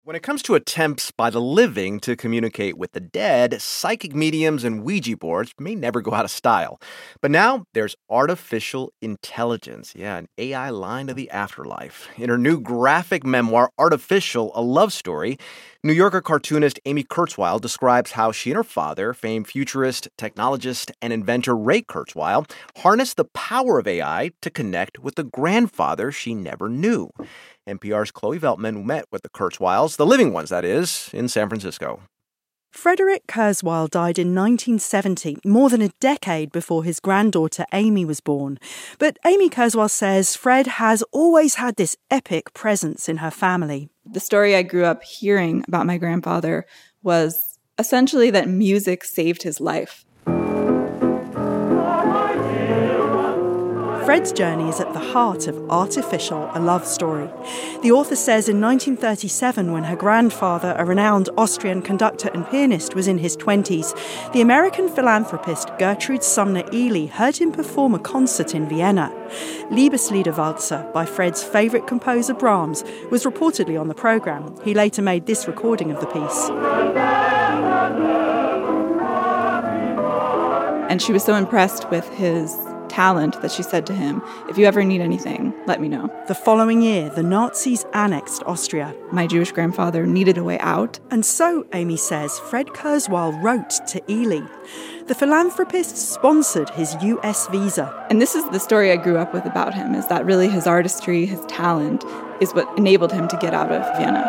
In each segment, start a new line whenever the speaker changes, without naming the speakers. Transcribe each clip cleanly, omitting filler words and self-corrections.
When it comes to attempts by the living to communicate with the dead, psychic mediums and Ouija boards may never go out of style. But now there's artificial intelligence. Yeah, an AI line of the afterlife. In her new graphic memoir, Artificial, A Love Story, New Yorker cartoonist Amy Kurzweil describes how she and her father, famed futurist, technologist, and inventor Ray Kurzweil, harnessed the power of AI to connect with the grandfather she never knew. NPR's Chloe Veltman met with the Kurzweils, the living ones, that is, in San Francisco.
Frederick Kurzweil died in 1970, more than a decade before his granddaughter Amy was born. But Amy Kurzweil says Fred has always had this epic presence in her family.
The story I grew up hearing about my grandfather was essentially that music saved his life.
Fred's journey is at the heart of Artificial, A Love Story. The author says in 1937, when her grandfather, a renowned Austrian conductor and pianist, was in his 20s, the American philanthropist Gertrude Sumner Ely heard him perform a concert in Vienna. Liebesliederwalzer, by Fred's favourite composer Brahms, was reportedly on the programme. He later made this recording of the piece.
And she was so impressed with his talent that she said to him, "If you ever need anything, let me know."
The following year, the Nazis annexed Austria.
My Jewish grandfather needed a way out.
And so, Amy says, Fred Kurzweil wrote to Ely. The philanthropist sponsored his US visa.
And this is the story I grew up with about him, is that really his artistry, his talent, is what enabled him to get out of Vienna.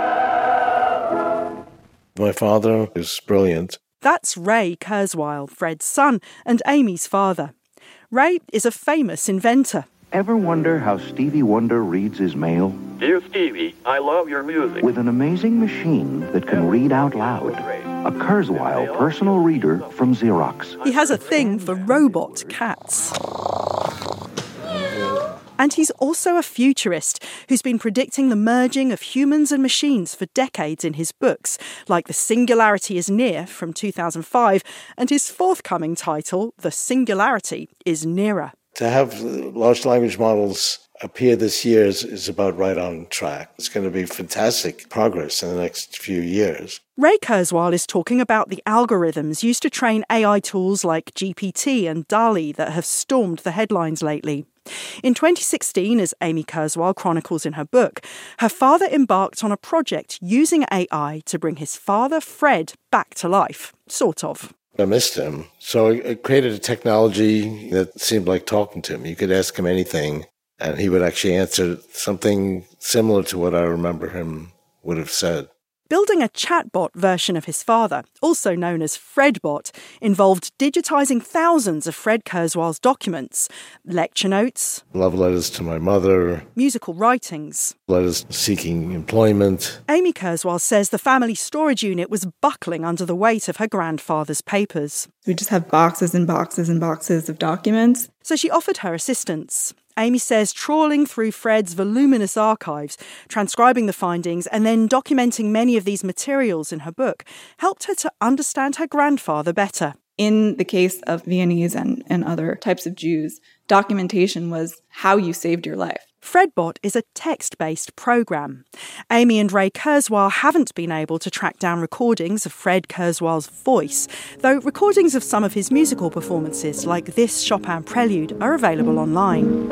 My father is brilliant.
That's Ray Kurzweil, Fred's son and Amy's father. Ray is a famous inventor.
Ever wonder how Stevie Wonder reads his mail?
Dear Stevie, I love your music.
With an amazing machine that can read out loud. A Kurzweil personal reader from Xerox.
He has a thing for robot cats. And he's also a futurist who's been predicting the merging of humans and machines for decades in his books, like The Singularity is Near from 2005, and his forthcoming title, The Singularity is Nearer.
To have large language models appear this year is about right on track. It's going to be fantastic progress in the next few years.
Ray Kurzweil is talking about the algorithms used to train AI tools like GPT and DALL-E that have stormed the headlines lately. In 2016, as Amy Kurzweil chronicles in her book, her father embarked on a project using AI to bring his father, Fred, back to life, sort of.
I missed him. So I created a technology that seemed like talking to him. You could ask him anything, and he would actually answer something similar to what I remember him would have said.
Building a chatbot version of his father, also known as Fredbot, involved digitising thousands of Fred Kurzweil's documents, lecture notes,
love letters to my mother,
musical writings,
letters seeking employment.
Amy Kurzweil says the family storage unit was buckling under the weight of her grandfather's papers.
We just have boxes and boxes and boxes of documents.
So she offered her assistance. Amy says trawling through Fred's voluminous archives, transcribing the findings, and then documenting many of these materials in her book helped her to understand her grandfather better.
In the case of Viennese and other types of Jews, documentation was how you saved your life.
Fredbot is a text-based program. Amy and Ray Kurzweil haven't been able to track down recordings of Fred Kurzweil's voice, though recordings of some of his musical performances, like this Chopin prelude, are available online.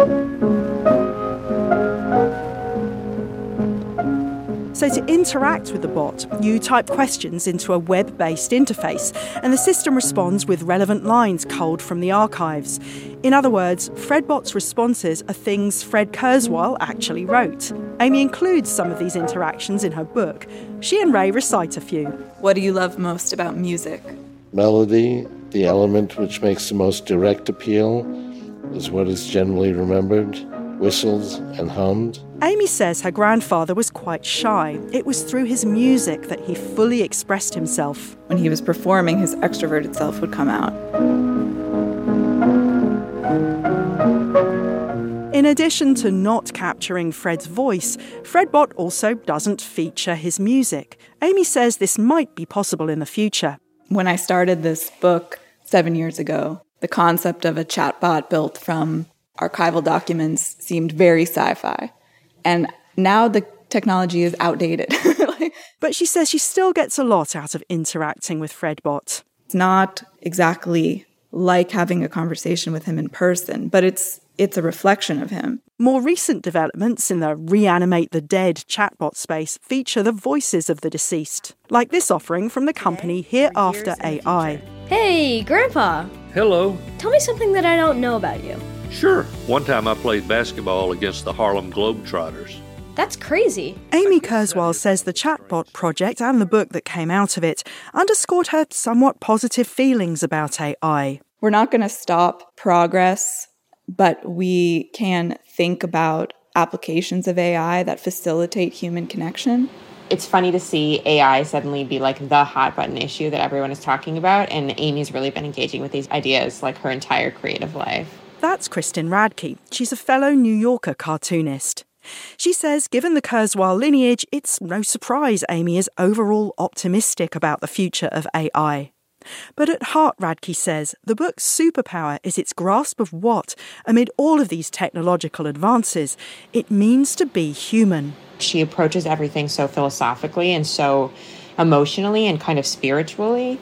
So to interact with the bot, you type questions into a web-based interface, and the system responds with relevant lines culled from the archives. In other words, Fredbot's responses are things Fred Kurzweil actually wrote. Amy includes some of these interactions in her book. She and Ray recite a few.
What do you love most about music?
Melody, the element which makes the most direct appeal, is what is generally remembered, whistled and hummed.
Amy says her grandfather was quite shy. It was through his music that he fully expressed himself.
When he was performing, his extroverted self would come out.
In addition to not capturing Fred's voice, Fredbot also doesn't feature his music. Amy says this might be possible in the future.
When I started this book 7 years ago, the concept of a chatbot built from archival documents seemed very sci-fi. And now the technology is outdated.
But she says she still gets a lot out of interacting with Fredbot.
It's not exactly like having a conversation with him in person, but it's a reflection of him.
More recent developments in the Reanimate the Dead chatbot space feature the voices of the deceased, like this offering from the company Hereafter AI.
Hey, Grandpa!
Hello.
Tell me something that I don't know about you.
Sure. One time I played basketball against the Harlem Globetrotters.
That's crazy.
Amy Kurzweil says the chatbot project and the book that came out of it underscored her somewhat positive feelings about AI.
We're not going to stop progress, but we can think about applications of AI that facilitate human connection.
It's funny to see AI suddenly be like the hot button issue that everyone is talking about, and Amy's really been engaging with these ideas like her entire creative life.
That's Kristin Radke. She's a fellow New Yorker cartoonist. She says, given the Kurzweil lineage, it's no surprise Amy is overall optimistic about the future of AI. But at heart, Radke says, the book's superpower is its grasp of what, amid all of these technological advances, it means to be human.
She approaches everything so philosophically and so emotionally and kind of spiritually.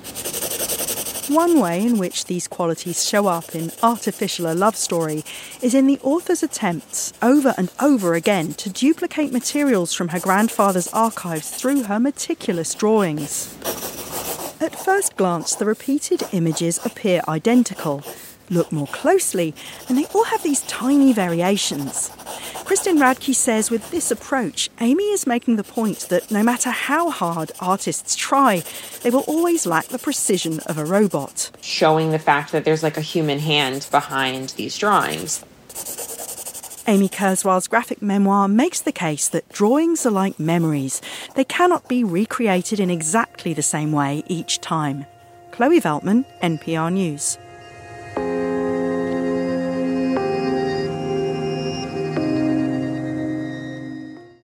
One way in which these qualities show up in Artificial: A Love Story is in the author's attempts over and over again to duplicate materials from her grandfather's archives through her meticulous drawings. At first glance, the repeated images appear identical. Look more closely, and they all have these tiny variations. Kristin Radke says with this approach, Amy is making the point that no matter how hard artists try, they will always lack the precision of a robot.
Showing the fact that there's like a human hand behind these drawings.
Amy Kurzweil's graphic memoir makes the case that drawings are like memories. They cannot be recreated in exactly the same way each time. Chloe Veltman, NPR News.